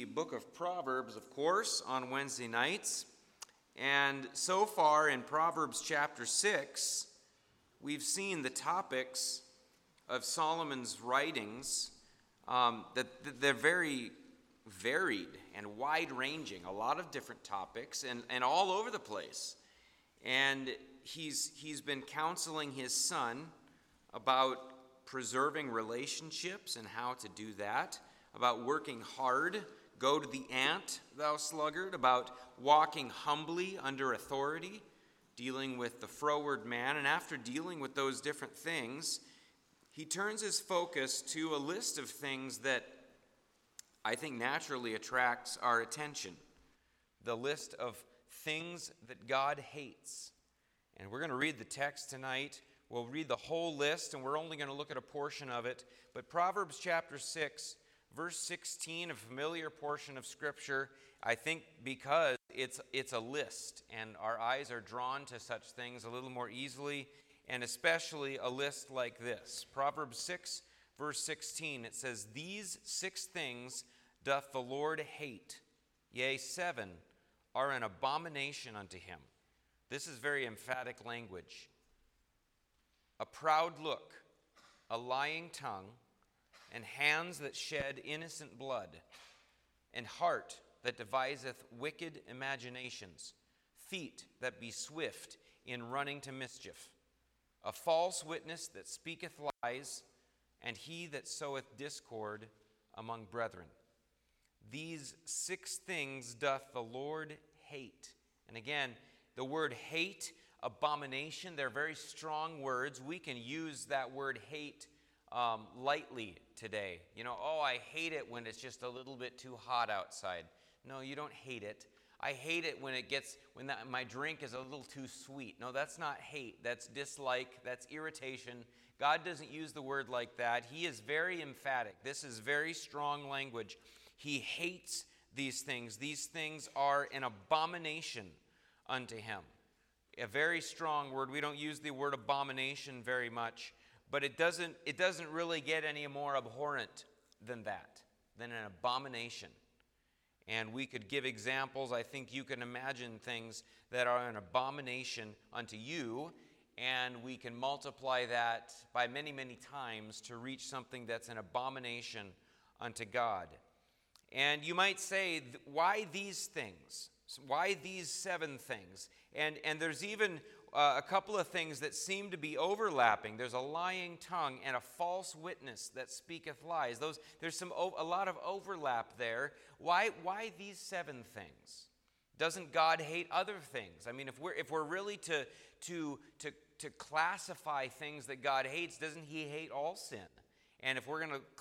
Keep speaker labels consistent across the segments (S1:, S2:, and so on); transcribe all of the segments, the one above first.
S1: book of Proverbs, of course, on Wednesday nights. And so far in Proverbs chapter 6, we've seen the topics of Solomon's writings, that they're very varied and wide-ranging, a lot of different topics and all over the place. And he's been counseling his son about preserving relationships and how to do that, about working hard, go to the ant, thou sluggard, about walking humbly under authority, dealing with the froward man. And after dealing with those different things, he turns his focus to a list of things that I think naturally attracts our attention. The list of things that God hates. And we're going to read the text tonight. We'll read the whole list, and we're only going to look at a portion of it. But Proverbs chapter 6, verse 16, a familiar portion of Scripture, I think because it's a list, and our eyes are drawn to such things a little more easily, and especially a list like this. Proverbs 6, verse 16, it says, "These 6 things doth the Lord hate, yea, 7 are an abomination unto him." This is very emphatic language. A proud look, a lying tongue, and hands that shed innocent blood, and heart that deviseth wicked imaginations, feet that be swift in running to mischief, a false witness that speaketh lies, and he that soweth discord among brethren. These 6 things doth the Lord hate. And again, the word hate, abomination, they're very strong words. We can use that word hate lightly today. I hate it when it's just a little bit too hot outside. No, you don't hate it. I hate it when my drink is a little too sweet. No, that's not hate. That's dislike. That's irritation. God doesn't use the word like that. He is very emphatic. This is very strong language. He hates these things. These things are an abomination unto him. A very strong word. We don't use the word abomination very much, but it doesn't really get any more abhorrent than that, than an abomination. And we could give examples. I think you can imagine things that are an abomination unto you, and we can multiply that by many, many times to reach something that's an abomination unto God. And you might say, why these things? Why these 7 things? And there's even a couple of things that seem to be overlapping. There's a lying tongue and a false witness that speaketh lies. There's a lot of overlap there. Why these 7 things? Doesn't God hate other things? I mean, if we're really to classify things that God hates, doesn't he hate all sin? And if we're going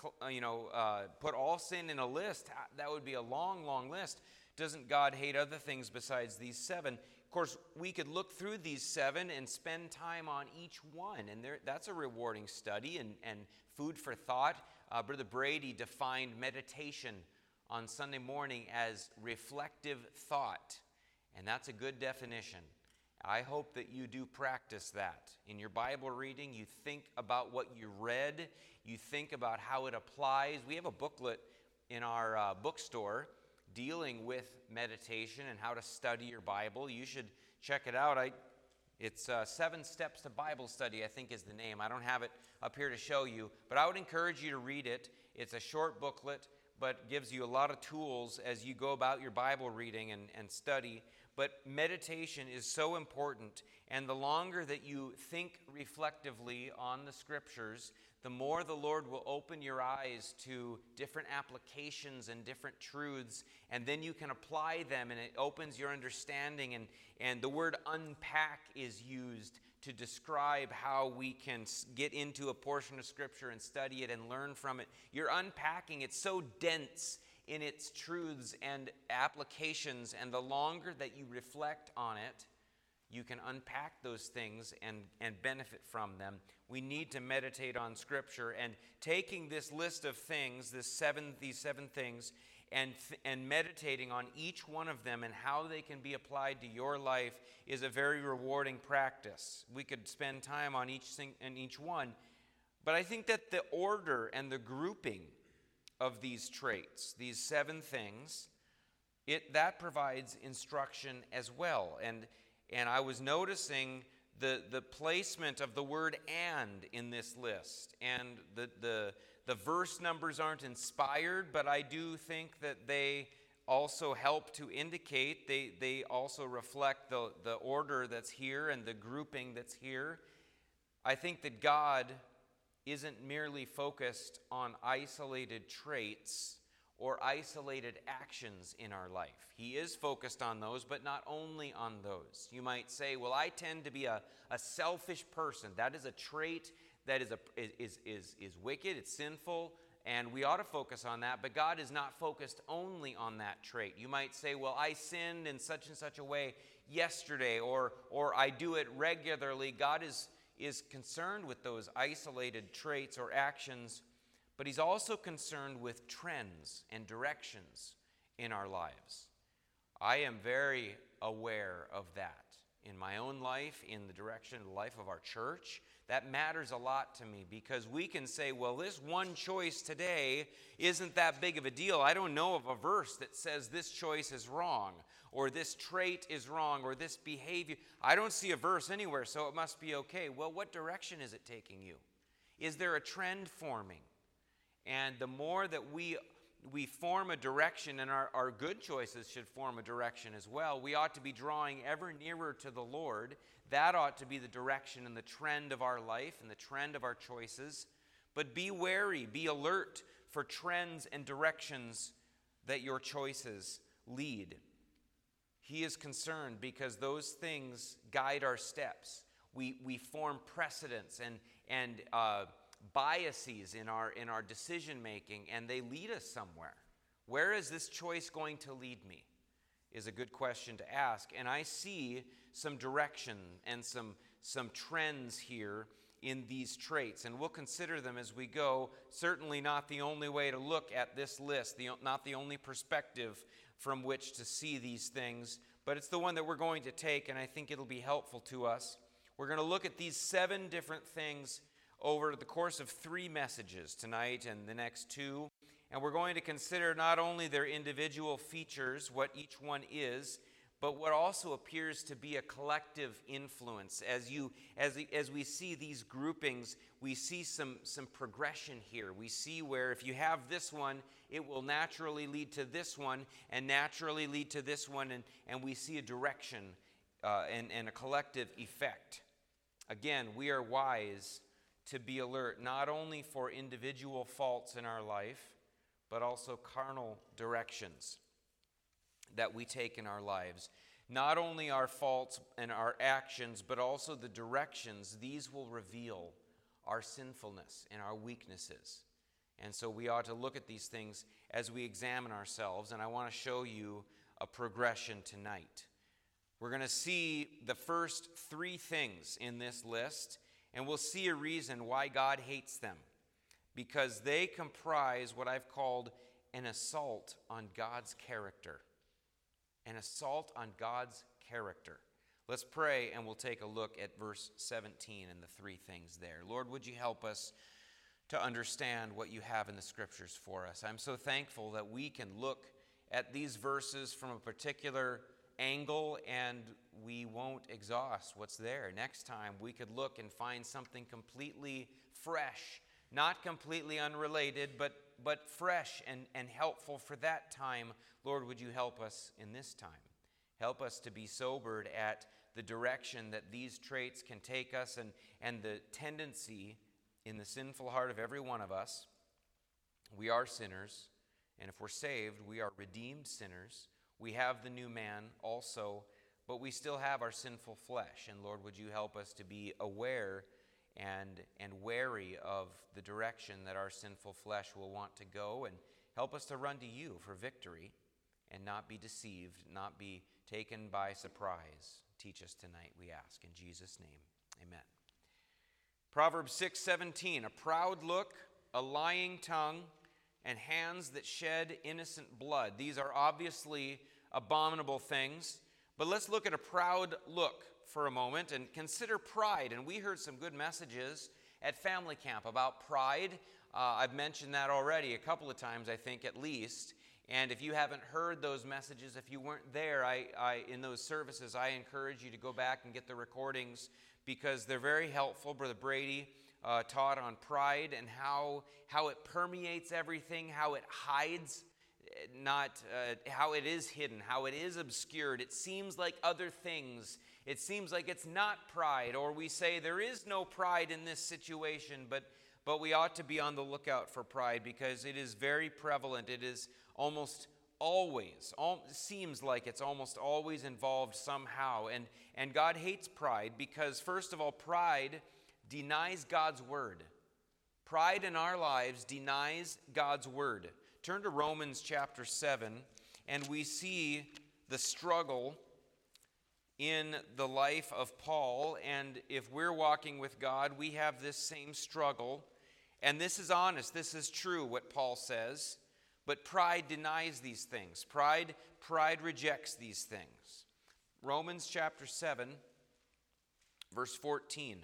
S1: to put all sin in a list, that would be a long, long list. Doesn't God hate other things besides these 7? Of course, we could look through these 7 and spend time on each one, and that's a rewarding study and food for thought. Brother Brady defined meditation on Sunday morning as reflective thought, and that's a good definition. I hope that you do practice that. In your Bible reading, you think about what you read, you think about how it applies. We have a booklet in our bookstore dealing with meditation and how to study your Bible. You should check it out. It's 7 Steps to Bible Study, I think is the name. I don't have it up here to show you, but I would encourage you to read it. It's a short booklet, but gives you a lot of tools as you go about your Bible reading and study. But meditation is so important, and the longer that you think reflectively on the Scriptures, the more the Lord will open your eyes to different applications and different truths, and then you can apply them, and it opens your understanding. And the word unpack is used to describe how we can get into a portion of Scripture and study it and learn from it. You're unpacking. It's so dense in its truths and applications, and the longer that you reflect on it, you can unpack those things and benefit from them. We need to meditate on Scripture, and taking this list of things, these 7 things, and meditating on each one of them and how they can be applied to your life is a very rewarding practice. We could spend time on each thing and each one, but I think that the order and the grouping of these traits, these 7 things, that provides instruction as well. And I was noticing the placement of the word "and" in this list. And the verse numbers aren't inspired, but I do think that they also help to indicate, they also reflect the order that's here and the grouping that's here. I think that God isn't merely focused on isolated traits or isolated actions in our life. He is focused on those, but not only on those. You might say, well, I tend to be a selfish person. That is a trait that is wicked, it's sinful, and we ought to focus on that, but God is not focused only on that trait. You might say, well, I sinned in such and such a way yesterday, or I do it regularly. God is concerned with those isolated traits or actions, but he's also concerned with trends and directions in our lives. I am very aware of that in my own life, in the direction of the life of our church. That matters a lot to me because we can say, well, this one choice today isn't that big of a deal. I don't know of a verse that says this choice is wrong, or this trait is wrong, or this behavior. I don't see a verse anywhere, so it must be okay. Well, what direction is it taking you? Is there a trend forming? And the more that we form a direction, and our good choices should form a direction as well, we ought to be drawing ever nearer to the Lord. That ought to be the direction and the trend of our life and the trend of our choices. But be wary, be alert for trends and directions that your choices lead. He is concerned because those things guide our steps. We form precedents and biases in our decision making, and they lead us somewhere. Where is this choice going to lead me is a good question to ask. And I see some direction and some trends here in these traits, and we'll consider them as we go. Certainly not the only way to look at this list, not the only perspective from which to see these things, but it's the one that we're going to take, and I think it'll be helpful to us. We're going to look at these 7 different things over the course of 3 messages tonight and the next 2. And we're going to consider not only their individual features, what each one is, but what also appears to be a collective influence. As we see these groupings, we see some progression here. We see where if you have this one, it will naturally lead to this one, and naturally lead to this one, and we see a direction and a collective effect. Again, we are wise to be alert not only for individual faults in our life, but also carnal directions that we take in our lives. Not only our faults and our actions, but also the directions. These will reveal our sinfulness and our weaknesses. And so we ought to look at these things as we examine ourselves, and I want to show you a progression tonight. We're going to see the first 3 things in this list, and we'll see a reason why God hates them, because they comprise what I've called an assault on God's character. An assault on God's character. Let's pray, and we'll take a look at verse 17 and the 3 things there. Lord, would you help us to understand what you have in the Scriptures for us? I'm so thankful that we can look at these verses from a particular angle, and we won't exhaust what's there. Next time, we could look and find something completely fresh, not completely unrelated, but fresh and helpful for that time. Lord, would you help us in this time? Help us to be sobered at the direction that these traits can take us and the tendency in the sinful heart of every one of us. We are sinners, and if we're saved, we are redeemed sinners. We have the new man also, but we still have our sinful flesh. And Lord, would you help us to be aware and wary of the direction that our sinful flesh will want to go, and help us to run to you for victory and not be deceived, not be taken by surprise. Teach us tonight, we ask. In Jesus' name, amen. Proverbs 6:17, a proud look, a lying tongue, and hands that shed innocent blood. These are obviously abominable things, but let's look at a proud look for a moment and consider pride. And we heard some good messages at family camp about pride. I've mentioned that already a couple of times, I think, at least. And if you haven't heard those messages, if you weren't there in those services, I encourage you to go back and get the recordings because they're very helpful. Brother Brady taught on pride and how it permeates everything, how it hides, how it is hidden, how it is obscured. It seems like other things. It seems like it's not pride, or we say there is no pride in this situation, but we ought to be on the lookout for pride because it is very prevalent. It is almost always, seems like it's almost always involved somehow. And God hates pride because, first of all, pride denies God's word. Pride in our lives denies God's word. Turn to Romans chapter 7, and we see the struggle in the life of Paul. And if we're walking with God, we have this same struggle. And this is honest, this is true, what Paul says. But pride denies these things. Pride rejects these things. Romans chapter 7, verse 14.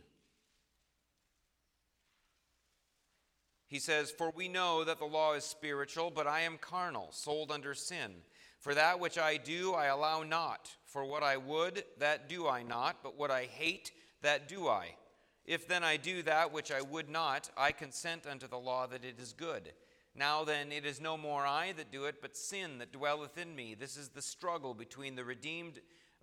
S1: He says, "For we know that the law is spiritual, but I am carnal, sold under sin. For that which I do, I allow not. For what I would, that do I not, but what I hate, that do I. If then I do that which I would not, I consent unto the law that it is good. Now then, it is no more I that do it, but sin that dwelleth in me." This is the struggle between the redeemed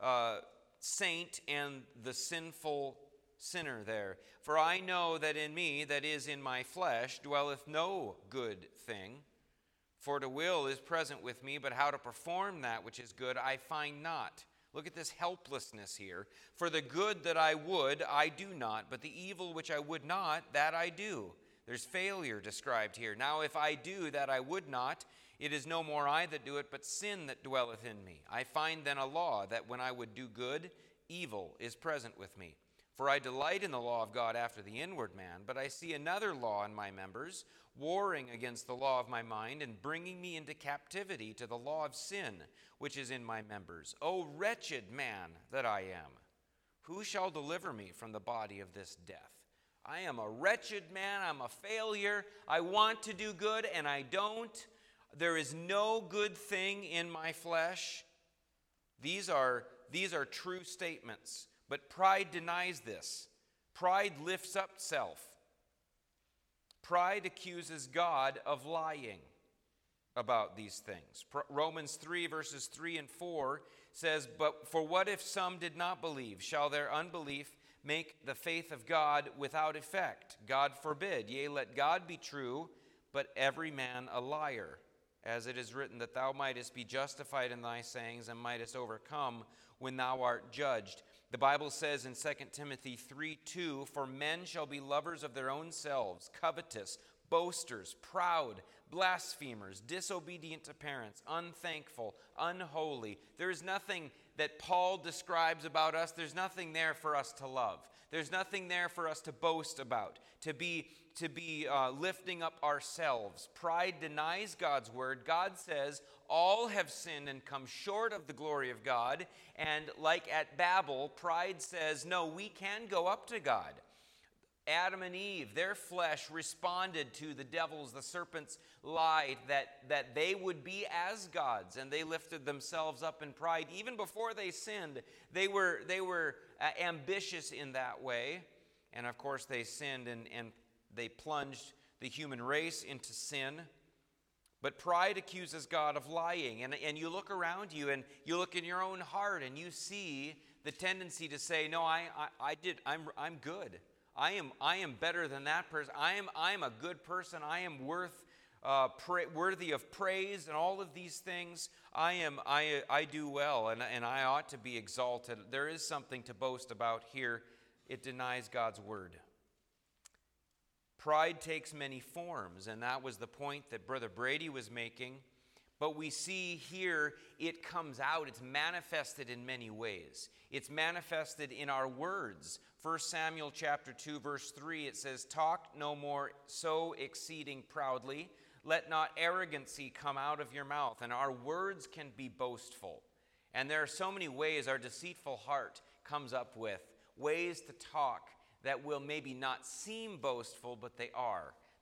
S1: saint and the sinful sinner there. "For I know that in me, that is in my flesh, dwelleth no good thing. For to will is present with me, but how to perform that which is good I find not." Look at this helplessness here. "For the good that I would, I do not, but the evil which I would not, that I do." There's failure described here. "Now if I do that I would not, it is no more I that do it, but sin that dwelleth in me. I find then a law, that when I would do good, evil is present with me. For I delight in the law of God after the inward man, but I see another law in my members, warring against the law of my mind, and bringing me into captivity to the law of sin, which is in my members. O wretched man that I am, who shall deliver me from the body of this death? I am a wretched man, I'm a failure. I want to do good, and I don't. There is no good thing in my flesh." These are true statements. But pride denies this. Pride lifts up self. Pride accuses God of lying about these things. Romans 3 verses 3 and 4 says, "But for what if some did not believe? Shall their unbelief make the faith of God without effect? God forbid. Yea, let God be true, but every man a liar. As it is written, that thou mightest be justified in thy sayings and mightest overcome when thou art judged." The Bible says in 2 Timothy 3:2, "For men shall be lovers of their own selves, covetous, boasters, proud, blasphemers, disobedient to parents, unthankful, unholy." There is nothing that Paul describes about us. There's nothing there for us to love. There's nothing there for us to boast about, to be lifting up ourselves. Pride denies God's word. God says all have sinned and come short of the glory of God. And like at Babel, pride says, no, we can go up to God. Adam and Eve, their flesh responded to the the serpent's lie that they would be as gods, and they lifted themselves up in pride. Even before they sinned, they were ambitious in that way. And of course they sinned and they plunged the human race into sin. But pride accuses God of lying. And you look around you and you look in your own heart and you see the tendency to say, no, I'm good. I am better than that person. I am a good person. I am worthy of praise and all of these things. I do well and I ought to be exalted. There is something to boast about here. It denies God's word. Pride takes many forms, and that was the point that Brother Brady was making. But we see here it comes out. It's manifested in many ways. It's manifested in our words. 1 Samuel chapter 2, verse 3, it says, "Talk no more so exceeding proudly. Let not arrogancy come out of your mouth." And our words can be boastful. And there are so many ways our deceitful heart comes up with, ways to talk that will maybe not seem boastful, but they are.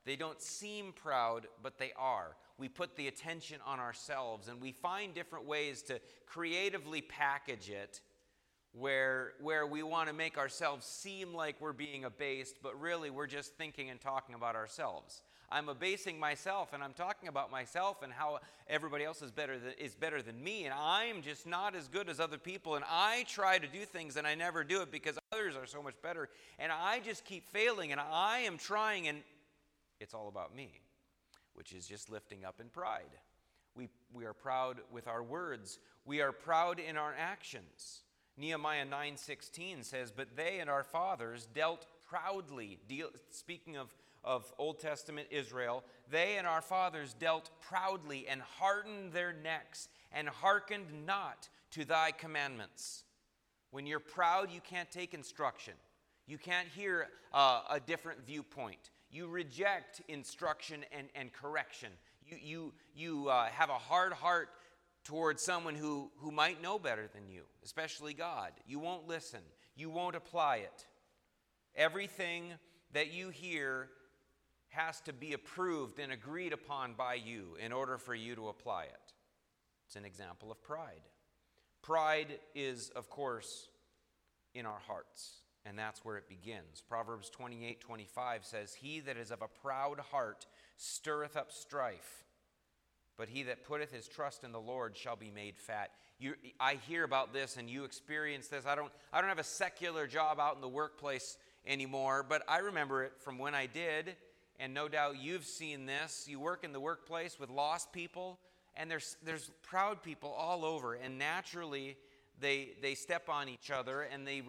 S1: They don't seem proud, but they are. We put the attention on ourselves, and we find different ways to creatively package it where we want to make ourselves seem like we're being abased, but really we're just thinking and talking about ourselves. I'm abasing myself, and I'm talking about myself and how everybody else is better than me, and I'm just not as good as other people, and I try to do things and I never do it because others are so much better, and I just keep failing, and I am trying, and it's all about me, which is just lifting up in pride. We are proud with our words. We are proud in our actions. Nehemiah 9:16 says, "But they and our fathers dealt proudly," speaking of Old Testament Israel, "they and our fathers dealt proudly and hardened their necks and hearkened not to thy commandments." When you're proud, you can't take instruction. You can't hear a different viewpoint. You reject instruction and correction. You have a hard heart towards someone who might know better than you, especially God. You won't listen. You won't apply it. Everything that you hear has to be approved and agreed upon by you in order for you to apply it. It's an example of pride. Pride is, of course, in our hearts, and that's where it begins. Proverbs 28:25 says, "He that is of a proud heart stirreth up strife, but he that putteth his trust in the Lord shall be made fat." I hear about this, and you experience this. I don't have a secular job out in the workplace anymore, but I remember it from when I did, and no doubt you've seen this. You work in the workplace with lost people, and there's proud people all over, and naturally they step on each other, and they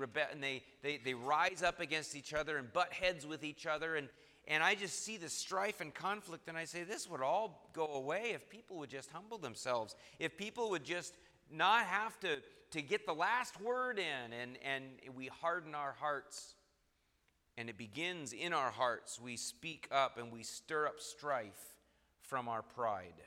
S1: rise up against each other and butt heads with each other, and I just see the strife and conflict, and I say, this would all go away if people would just humble themselves, if people would just not have to get the last word in, and we harden our hearts, and it begins in our hearts. We speak up and we stir up strife from our pride.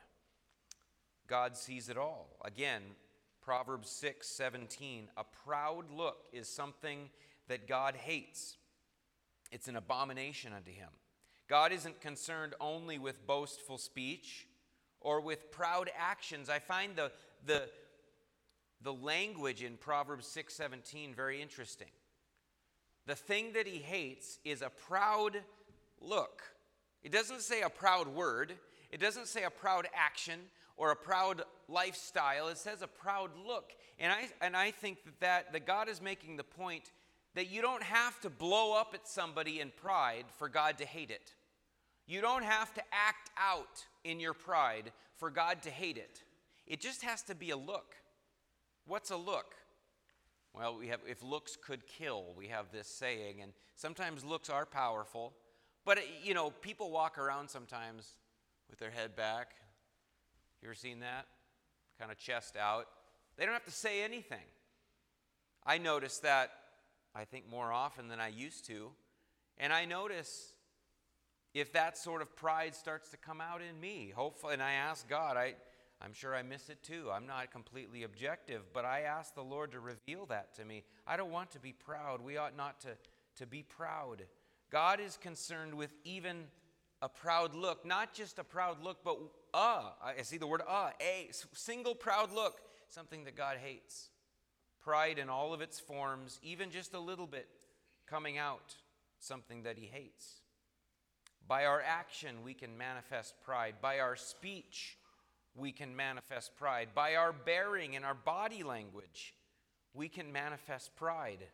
S1: God sees it all. Again, Proverbs 6:17, "A proud look is something that God hates. It's an abomination unto him." God isn't concerned only with boastful speech or with proud actions. I find the language in Proverbs 6:17 very interesting. The thing that he hates is a proud look. It doesn't say a proud word. It doesn't say a proud action or a proud lifestyle. It says a proud look. And I think that God is making the point that you don't have to blow up at somebody in pride for God to hate it. You don't have to act out in your pride for God to hate it. It just has to be a look. What's a look? Well, if looks could kill, we have this saying, and sometimes looks are powerful. But, people walk around sometimes with their head back. You ever seen that? Kind of chest out. They don't have to say anything. I notice that, I think, more often than I used to. And I notice if that sort of pride starts to come out in me, hopefully, and I ask God, I'm sure I miss it too. I'm not completely objective, but I ask the Lord to reveal that to me. I don't want to be proud. We ought not to be proud. God is concerned with even a proud look, not just a proud look, but I see the word a single proud look, something that God hates. Pride in all of its forms, even just a little bit coming out, something that he hates. By our action, we can manifest pride. By our speech, we can manifest pride. By our bearing and our body language, we can manifest pride.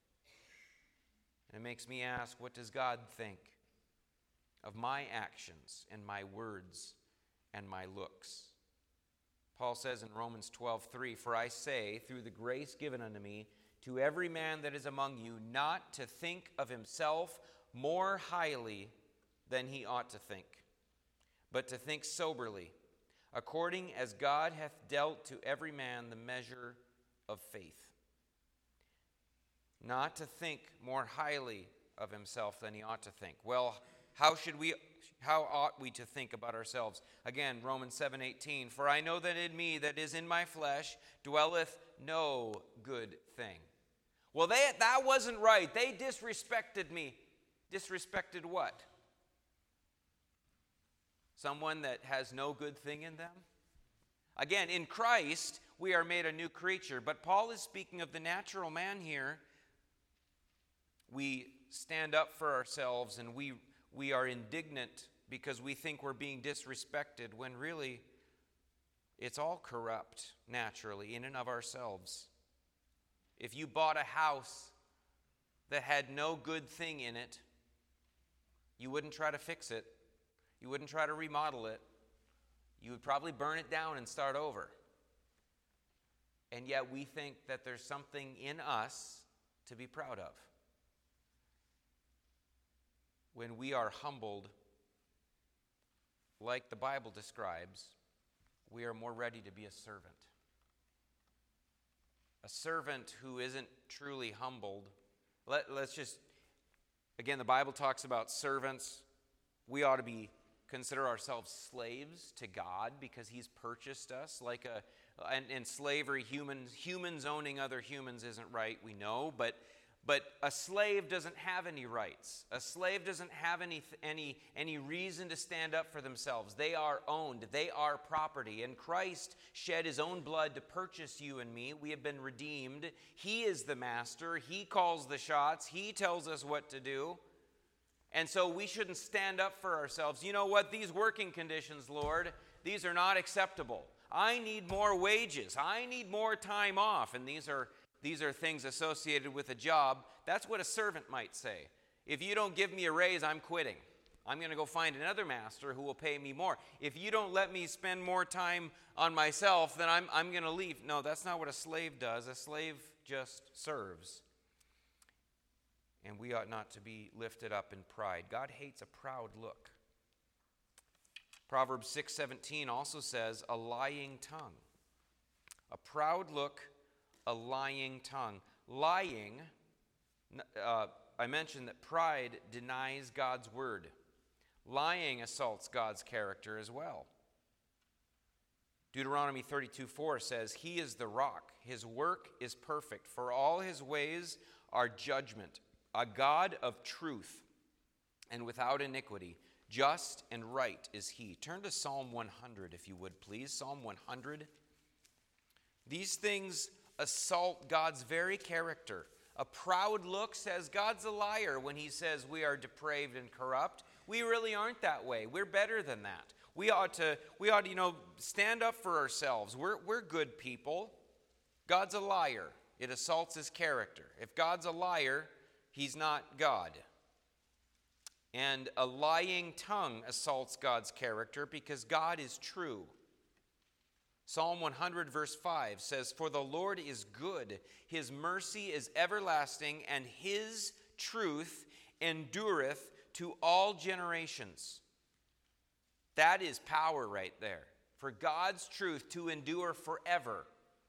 S1: And it makes me ask, what does God think of my actions and my words and my looks? Paul says in Romans 12:3, "For I say, through the grace given unto me, to every man that is among you, not to think of himself more highly than he ought to think, but to think soberly, according as God hath dealt to every man the measure of faith." Not to think more highly of himself than he ought to think. Well, how ought we to think about ourselves? Again, Romans 7:18, "For I know that in me, that is in my flesh, dwelleth no good thing." Well, that wasn't right. They disrespected me. Disrespected what? Someone that has no good thing in them? Again, in Christ, we are made a new creature. But Paul is speaking of the natural man here. We stand up for ourselves and we are indignant because we think we're being disrespected when really it's all corrupt naturally in and of ourselves. If you bought a house that had no good thing in it, you wouldn't try to fix it. You wouldn't try to remodel it. You would probably burn it down and start over. And yet we think that there's something in us to be proud of. When we are humbled, like the Bible describes, we are more ready to be a servant. A servant who isn't truly humbled. Let's just, again, the Bible talks about servants. We ought to consider ourselves slaves to God because He's purchased us. And slavery, humans owning other humans isn't right, we know, but a slave doesn't have any rights. A slave doesn't have any reason to stand up for themselves. They are owned. They are property. And Christ shed His own blood to purchase you and me. We have been redeemed. He is the master. He calls the shots. He tells us what to do. And so we shouldn't stand up for ourselves. You know what? These working conditions, Lord, these are not acceptable. I need more wages. I need more time off. And these are things associated with a job. That's what a servant might say. If you don't give me a raise, I'm quitting. I'm going to go find another master who will pay me more. If you don't let me spend more time on myself, then I'm going to leave. No, that's not what a slave does. A slave just serves. And we ought not to be lifted up in pride. God hates a proud look. Proverbs 6:17 also says, a lying tongue. A proud look, a lying tongue. Lying, I mentioned that pride denies God's word. Lying assaults God's character as well. Deuteronomy 32:4 says, He is the rock. His work is perfect. For all His ways are judgment. A God of truth and without iniquity. Just and right is He. Turn to Psalm 100, if you would, please. Psalm 100. These things assault God's very character. A proud look says God's a liar when He says we are depraved and corrupt. We really aren't that way. We're better than that. We ought to stand up for ourselves. We're good people. God's a liar. It assaults His character. If God's a liar, He's not God. And a lying tongue assaults God's character because God is true. Psalm 100 verse 5 says, For the Lord is good, His mercy is everlasting, and His truth endureth to all generations. That is power right there. For God's truth to endure forever.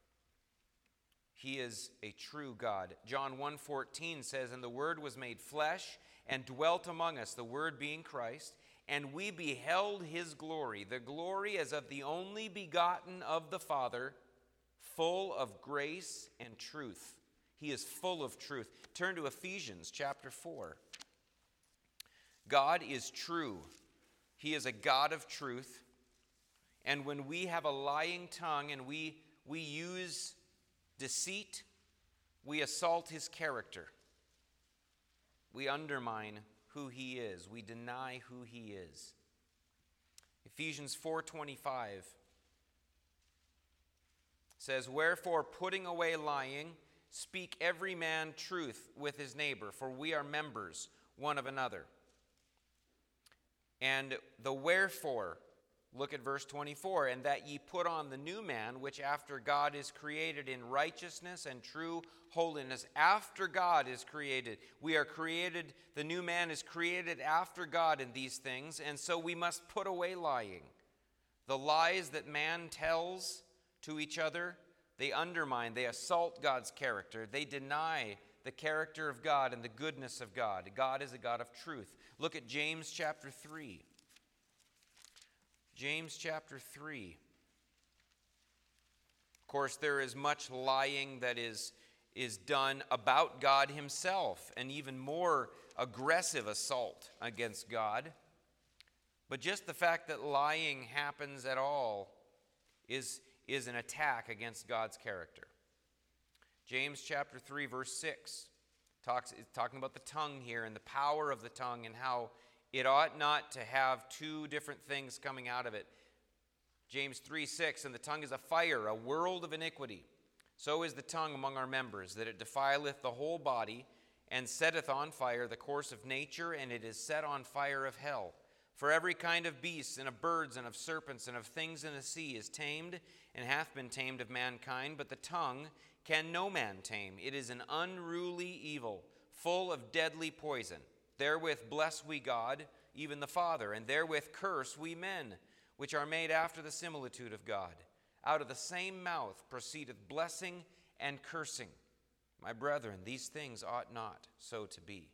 S1: He is a true God. John 1:14 says, And the Word was made flesh and dwelt among us, the Word being Christ, and we beheld His glory, the glory as of the only begotten of the Father, full of grace and truth. He is full of truth. Turn to Ephesians chapter 4. God is true. He is a God of truth. And when we have a lying tongue and we use deceit, we assault His character. We undermine who He is. We deny who He is. Ephesians 4:25 says, Wherefore, putting away lying, speak every man truth with his neighbor, for we are members one of another. And the wherefore, look at verse 24, and that ye put on the new man, which after God is created in righteousness and true holiness. After God is created. We are created, the new man is created after God in these things, and so we must put away lying. The lies that man tells to each other, they undermine, they assault God's character. They deny the character of God and the goodness of God. God is a God of truth. Look at James chapter 3. James chapter 3. Of course, there is much lying that is done about God Himself, and even more aggressive assault against God. But just the fact that lying happens at all is an attack against God's character. James chapter 3, verse 6 talking about the tongue here and the power of the tongue and how it ought not to have two different things coming out of it. James 3:6, and the tongue is a fire, a world of iniquity. So is the tongue among our members, that it defileth the whole body, and setteth on fire the course of nature, and it is set on fire of hell. For every kind of beasts, and of birds, and of serpents, and of things in the sea is tamed, and hath been tamed of mankind, but the tongue can no man tame. It is an unruly evil, full of deadly poison. Therewith bless we God, even the Father, and therewith curse we men, which are made after the similitude of God. Out of the same mouth proceedeth blessing and cursing. My brethren, these things ought not so to be.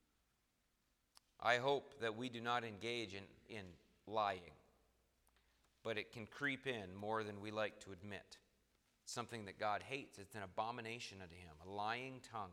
S1: I hope that we do not engage in lying, but it can creep in more than we like to admit. It's something that God hates. It's an abomination unto him, a lying tongue.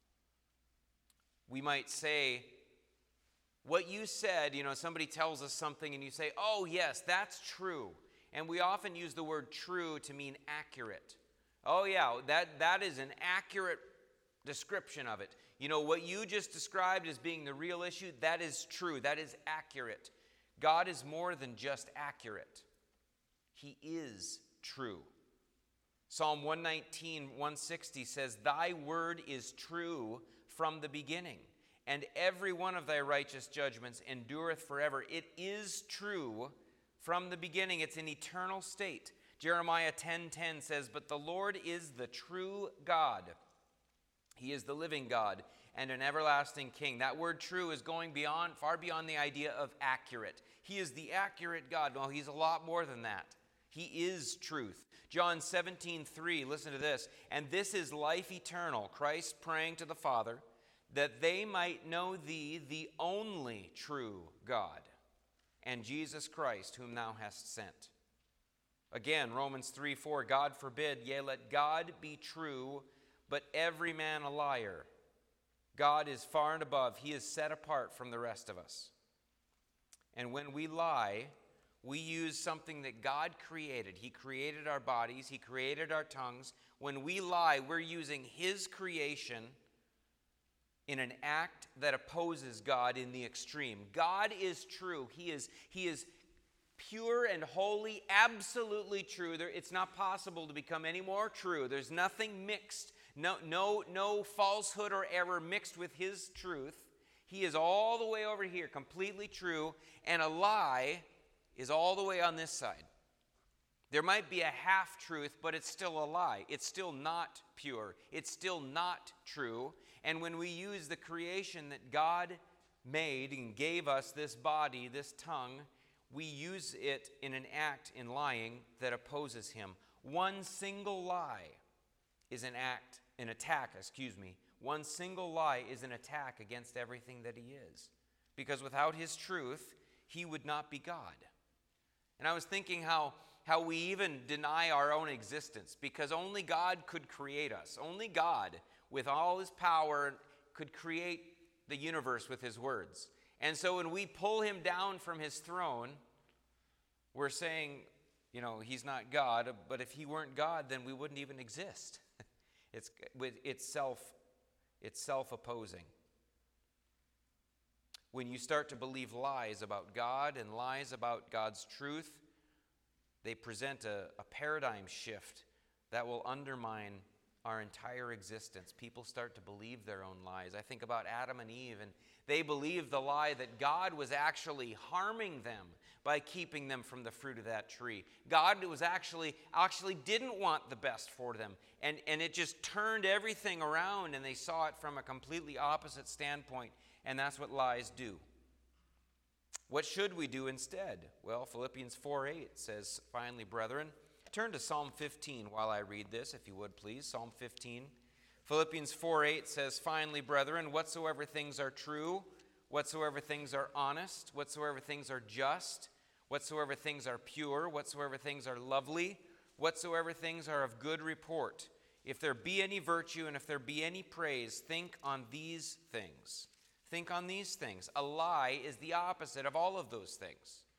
S1: We might say, what you said, somebody tells us something and you say, oh yes, that's true. And we often use the word true to mean accurate. Oh yeah, that is an accurate description of it. What you just described as being the real issue, that is true, that is accurate. God is more than just accurate. He is true. Psalm 119, 160 says, Thy word is true from the beginning, and every one of thy righteous judgments endureth forever. It is true from the beginning. It's an eternal state. Jeremiah 10:10 says, But the Lord is the true God. He is the living God and an everlasting King. That word true is going far beyond the idea of accurate. He is the accurate God. No, he's a lot more than that. He is truth. John 17:3, listen to this. And this is life eternal, Christ praying to the Father, that they might know thee, the only true God, and Jesus Christ, whom thou hast sent. Again, Romans 3:4, God forbid, yea, let God be true, but every man a liar. God is far and above. He is set apart from the rest of us. And when we lie, we use something that God created. He created our bodies. He created our tongues. When we lie, we're using his creation in an act that opposes God in the extreme. God is true. He is pure and holy, absolutely true. It's not possible to become any more true. There's nothing mixed, no falsehood or error mixed with his truth. He is all the way over here, completely true, and a lie is all the way on this side. There might be a half-truth, but it's still a lie. It's still not pure. It's still not true. And when we use the creation that God made and gave us, this body, this tongue, we use it in an act in lying that opposes him. One single lie is an attack. One single lie is an attack against everything that he is. Because without his truth, he would not be God. And I was thinking how we even deny our own existence, because only God could create us. Only God, with all his power, could create the universe with his words. And so when we pull him down from his throne, we're saying, he's not God, but if he weren't God, then we wouldn't even exist. It's self-opposing. When you start to believe lies about God and lies about God's truth, they present a paradigm shift that will undermine our entire existence. People start to believe their own lies. I think about Adam and Eve, and they believed the lie that God was actually harming them by keeping them from the fruit of that tree. God was actually didn't want the best for them, and it just turned everything around, and they saw it from a completely opposite standpoint, and that's what lies do. What should we do instead? Well, Philippians 4:8 says, finally, brethren, turn to Psalm 15 while I read this, if you would, please. Psalm 15. Philippians 4:8 says, finally, brethren, whatsoever things are true, whatsoever things are honest, whatsoever things are just, whatsoever things are pure, whatsoever things are lovely, whatsoever things are of good report, if there be any virtue and if there be any praise, think on these things. Think on these things. A lie is the opposite of all of those things.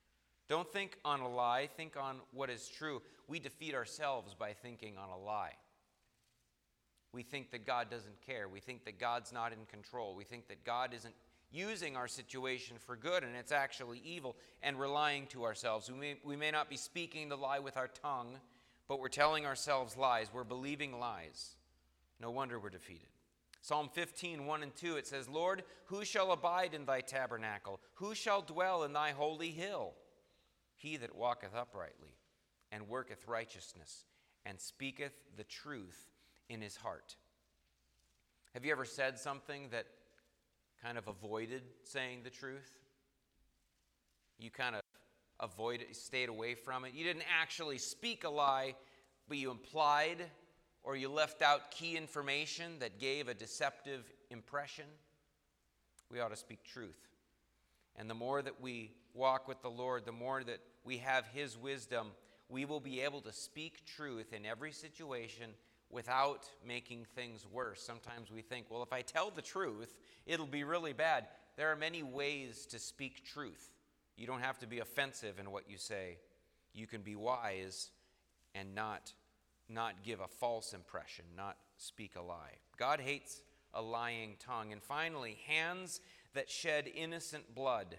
S1: Don't think on a lie, think on what is true. We defeat ourselves by thinking on a lie. We think that God doesn't care. We think that God's not in control. We think that God isn't using our situation for good and it's actually evil, and we're lying to ourselves. We may not be speaking the lie with our tongue, but we're telling ourselves lies. We're believing lies. No wonder we're defeated. Psalm 15, 1 and 2, it says, Lord, who shall abide in thy tabernacle? Who shall dwell in thy holy hill? He that walketh uprightly and worketh righteousness and speaketh the truth in his heart. Have you ever said something that kind of avoided saying the truth? You kind of stayed away from it. You didn't actually speak a lie, but you implied or you left out key information that gave a deceptive impression. We ought to speak truth. And the more that we walk with the Lord, the more that we have his wisdom, we will be able to speak truth in every situation without making things worse. Sometimes we think, well, if I tell the truth, it'll be really bad. There are many ways to speak truth. You don't have to be offensive in what you say. You can be wise and not give a false impression, not speak a lie. God hates a lying tongue. And finally, hands that shed innocent blood.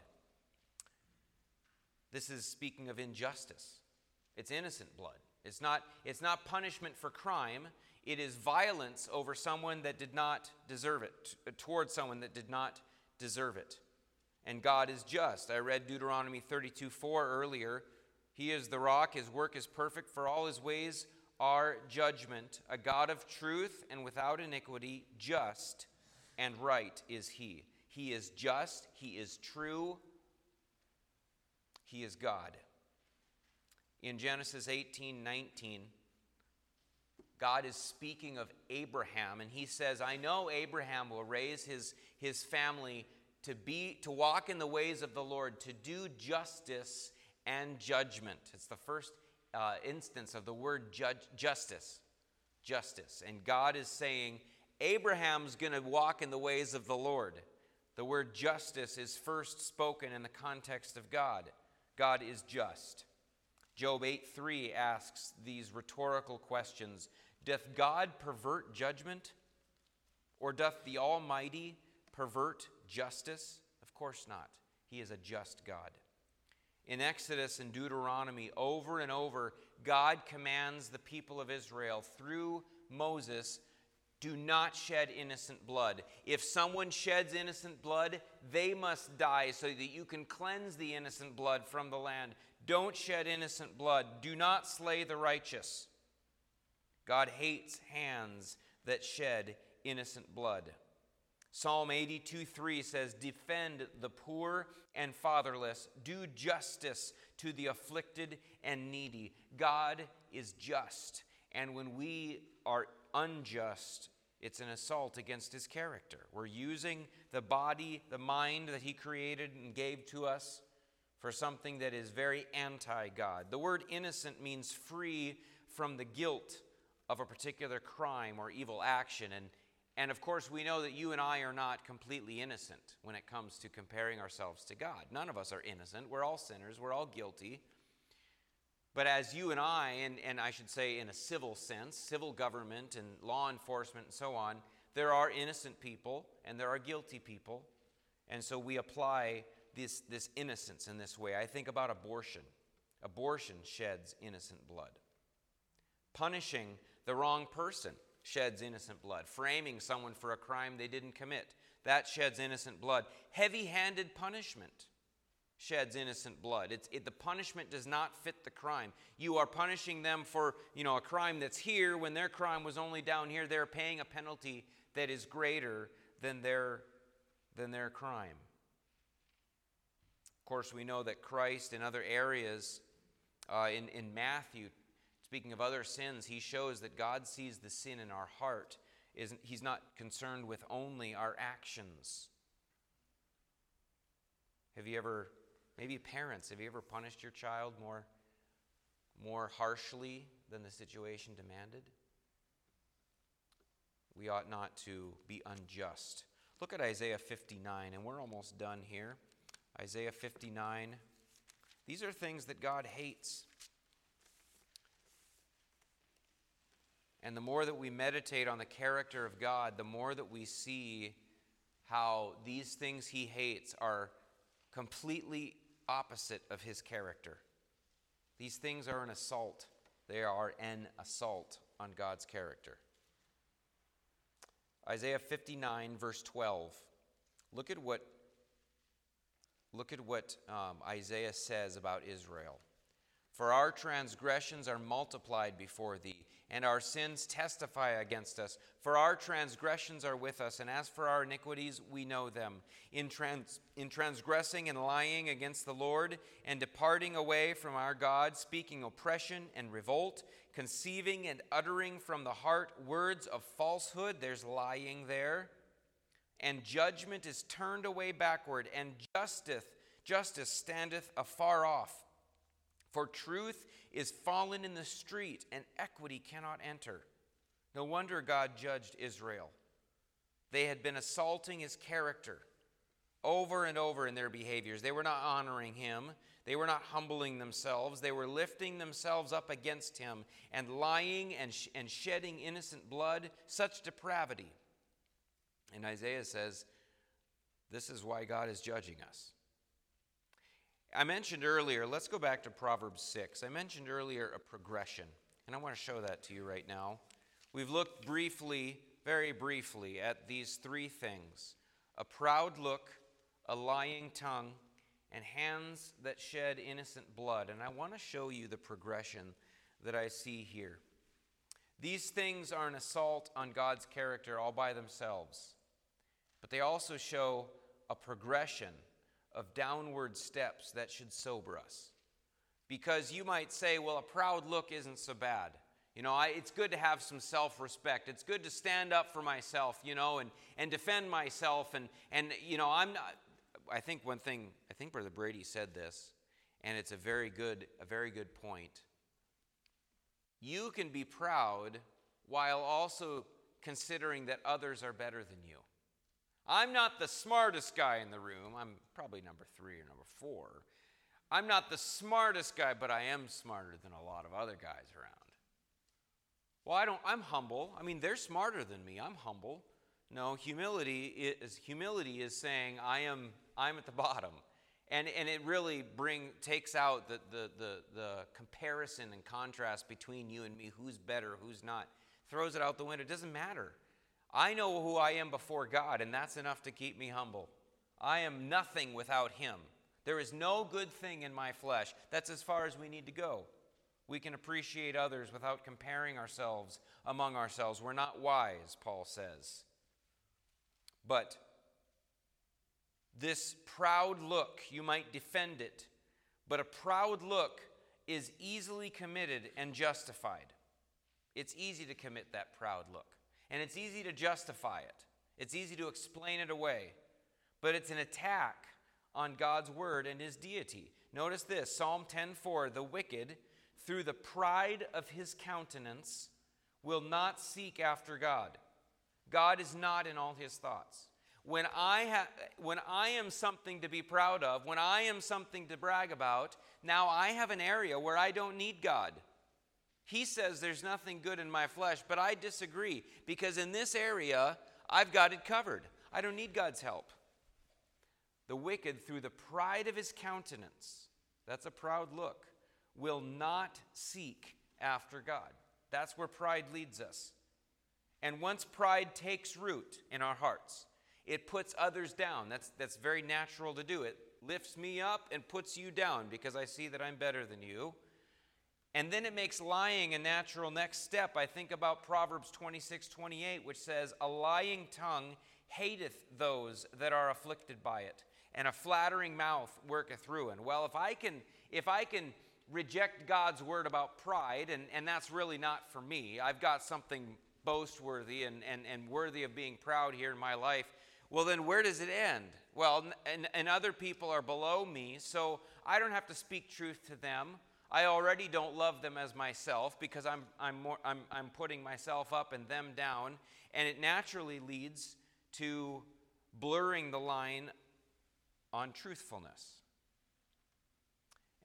S1: This is speaking of injustice. It's innocent blood. It's not punishment for crime. It is violence over someone that did not deserve it, towards someone that did not deserve it. And God is just. I read Deuteronomy 32:4 earlier. He is the rock. His work is perfect, for all his ways are judgment. A God of truth and without iniquity, just and right is he. He is just. He is true. He is God. In Genesis 18:19, God is speaking of Abraham, and he says, I know Abraham will raise his family to walk in the ways of the Lord, to do justice and judgment. It's the first instance of the word justice. And God is saying, Abraham's going to walk in the ways of the Lord. The word justice is first spoken in the context of God. God is just. Job 8:3 asks these rhetorical questions. Doth God pervert judgment? Or doth the Almighty pervert justice? Of course not. He is a just God. In Exodus and Deuteronomy, over and over, God commands the people of Israel through Moses, do not shed innocent blood. If someone sheds innocent blood, they must die so that you can cleanse the innocent blood from the land. Don't shed innocent blood. Do not slay the righteous. God hates hands that shed innocent blood. Psalm 82:3 says, defend the poor and fatherless. Do justice to the afflicted and needy. God is just. And when we are unjust, it's an assault against his character. We're using the body, the mind that he created and gave to us for something that is very anti-God. The word innocent means free from the guilt of a particular crime or evil action. And of course, we know that you and I are not completely innocent when it comes to comparing ourselves to God. None of us are innocent. We're all sinners. We're all guilty. But as you and I, and I should say in a civil sense, civil government and law enforcement and so on, there are innocent people and there are guilty people. And so we apply this innocence in this way. I think about abortion. Abortion sheds innocent blood. Punishing the wrong person sheds innocent blood. Framing someone for a crime they didn't commit, that sheds innocent blood. Heavy-handed punishment sheds innocent blood. The punishment does not fit the crime. You are punishing them for, a crime that's here when their crime was only down here. They're paying a penalty that is greater than their crime. Of course, we know that Christ in other areas, in Matthew, speaking of other sins, he shows that God sees the sin in our heart. He's not concerned with only our actions. Have you ever, maybe parents, have you ever punished your child more harshly than the situation demanded? We ought not to be unjust. Look at Isaiah 59, and we're almost done here. Isaiah 59, These are things that God hates. And the more that we meditate on the character of God, the more that we see how these things he hates are completely opposite of his character. These things are an assault. They are an assault on God's character. Isaiah 59, verse 12. Look at what Isaiah says about Israel. For our transgressions are multiplied before thee, and our sins testify against us. For our transgressions are with us, and as for our iniquities, we know them. In transgressing and lying against the Lord, and departing away from our God, speaking oppression and revolt, conceiving and uttering from the heart words of falsehood, there's lying there, and judgment is turned away backward, and justice standeth afar off. For truth is fallen in the street, and equity cannot enter. No wonder God judged Israel. They had been assaulting his character over and over in their behaviors. They were not honoring him. They were not humbling themselves. They were lifting themselves up against him and lying and shedding innocent blood, such depravity. And Isaiah says, this is why God is judging us. I mentioned earlier, let's go back to Proverbs 6. I mentioned earlier a progression, and I want to show that to you right now. We've looked briefly, very briefly, at these three things: a proud look, a lying tongue, and hands that shed innocent blood. And I want to show you the progression that I see here. These things are an assault on God's character all by themselves, but they also show a progression of downward steps that should sober us. Because you might say, well, a proud look isn't so bad. It's good to have some self-respect. It's good to stand up for myself, and defend myself. And I'm not, I think Brother Brady said this, and it's a very good point. You can be proud while also considering that others are better than you. I'm not the smartest guy in the room. I'm probably number 3 or number 4. I'm not the smartest guy, but I am smarter than a lot of other guys around. Well, I'm humble. They're smarter than me. I'm humble. No, humility is saying I'm at the bottom. And it really takes out the comparison and contrast between you and me, who's better, who's not. Throws it out the window. It doesn't matter. I know who I am before God, and that's enough to keep me humble. I am nothing without him. There is no good thing in my flesh. That's as far as we need to go. We can appreciate others without comparing ourselves among ourselves. We're not wise, Paul says. But this proud look, you might defend it, but a proud look is easily committed and justified. It's easy to commit that proud look. And it's easy to justify it. It's easy to explain it away. But it's an attack on God's word and his deity. Notice this, Psalm 10:4, the wicked, through the pride of his countenance, will not seek after God. God is not in all his thoughts. When I am something to be proud of, when I am something to brag about, now I have an area where I don't need God. He says there's nothing good in my flesh, but I disagree, because in this area, I've got it covered. I don't need God's help. The wicked, through the pride of his countenance, that's a proud look, will not seek after God. That's where pride leads us. And once pride takes root in our hearts, it puts others down. That's very natural to do. It lifts me up and puts you down because I see that I'm better than you. And then it makes lying a natural next step. I think about Proverbs 26:28, which says, a lying tongue hateth those that are afflicted by it, and a flattering mouth worketh ruin. Well, if I can reject God's word about pride, and that's really not for me, I've got something boast-worthy and worthy of being proud here in my life, well, then where does it end? Well, and other people are below me, so I don't have to speak truth to them. I already don't love them as myself because I'm putting myself up and them down, and it naturally leads to blurring the line on truthfulness.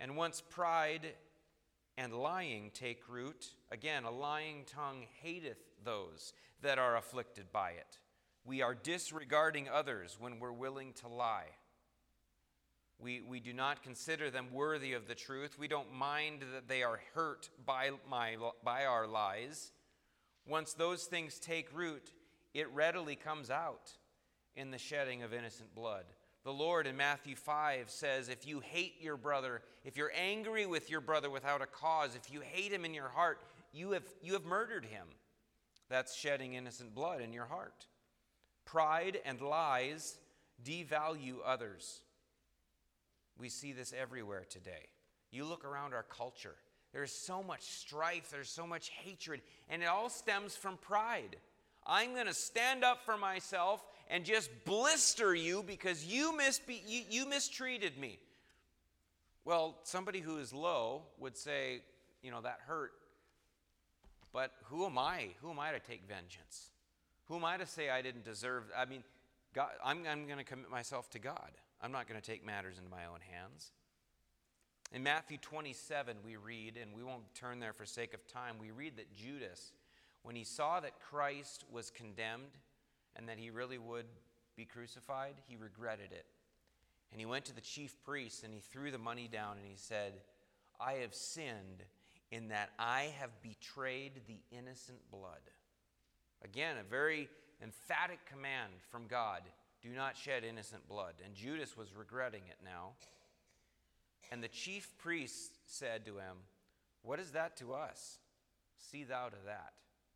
S1: And once pride and lying take root, again, a lying tongue hateth those that are afflicted by it. We are disregarding others when we're willing to lie. We do not consider them worthy of the truth. We don't mind that they are hurt by our lies. Once those things take root, it readily comes out in the shedding of innocent blood. The Lord in Matthew 5 says, if you hate your brother, if you're angry with your brother without a cause, if you hate him in your heart, you have murdered him. That's shedding innocent blood in your heart. Pride and lies devalue others. We see this everywhere today. You look around our culture. There's so much strife, there's so much hatred, and it all stems from pride. I'm going to stand up for myself and just blister you because you mistreated me. Well, somebody who is low would say, that hurt. But who am I? Who am I to take vengeance? Who am I to say I didn't deserve? God, I'm going to commit myself to God. I'm not going to take matters into my own hands. In Matthew 27, we read, and we won't turn there for sake of time, we read that Judas, when he saw that Christ was condemned and that he really would be crucified, he regretted it. And he went to the chief priests and he threw the money down and he said, I have sinned in that I have betrayed the innocent blood. Again, a very emphatic command from God. Do not shed innocent blood. And Judas was regretting it now. And the chief priests said to him, what is that to us? See thou to that.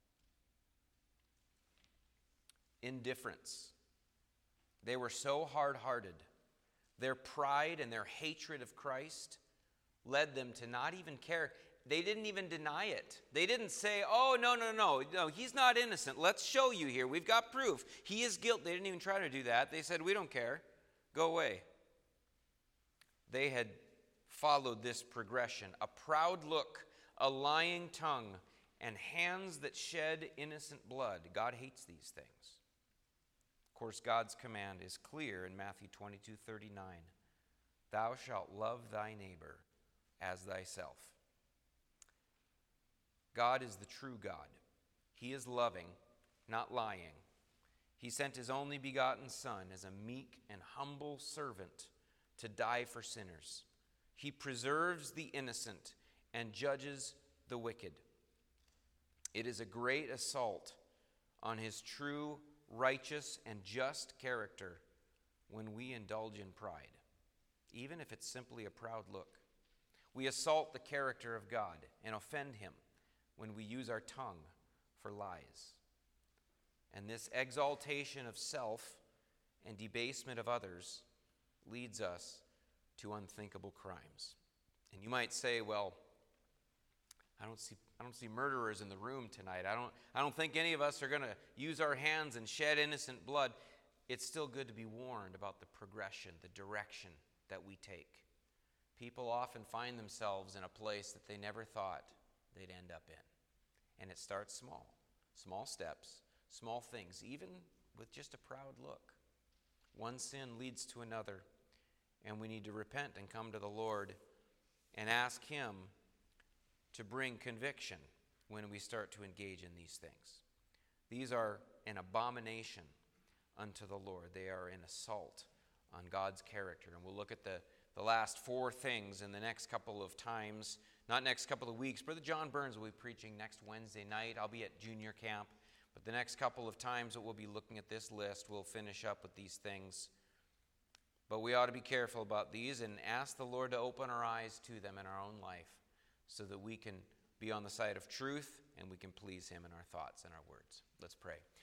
S1: Indifference. They were so hard-hearted. Their pride and their hatred of Christ led them to not even care. They didn't even deny it. They didn't say, oh, no, he's not innocent. Let's show you here. We've got proof. He is guilty. They didn't even try to do that. They said, we don't care. Go away. They had followed this progression. A proud look, a lying tongue, and hands that shed innocent blood. God hates these things. Of course, God's command is clear in Matthew 22:39. Thou shalt love thy neighbor as thyself. God is the true God. He is loving, not lying. He sent his only begotten Son as a meek and humble servant to die for sinners. He preserves the innocent and judges the wicked. It is a great assault on his true, righteous, and just character when we indulge in pride, even if it's simply a proud look. We assault the character of God and offend him when we use our tongue for lies. And this exaltation of self and debasement of others leads us to unthinkable crimes. And you might say, well, I don't see murderers in the room tonight. I don't think any of us are going to use our hands and shed innocent blood. It's still good to be warned about the progression, the direction that we take. People often find themselves in a place that they never thought they'd end up in. And it starts small. Small steps, small things, even with just a proud look. One sin leads to another, and we need to repent and come to the Lord and ask him to bring conviction when we start to engage in these things. These are an abomination unto the Lord. They are an assault on God's character. And we'll look at the last four things in the next couple of times, not next couple of weeks. Brother John Burns will be preaching next Wednesday night. I'll be at junior camp. But the next couple of times that we'll be looking at this list, we'll finish up with these things. But we ought to be careful about these and ask the Lord to open our eyes to them in our own life so that we can be on the side of truth and we can please him in our thoughts and our words. Let's pray.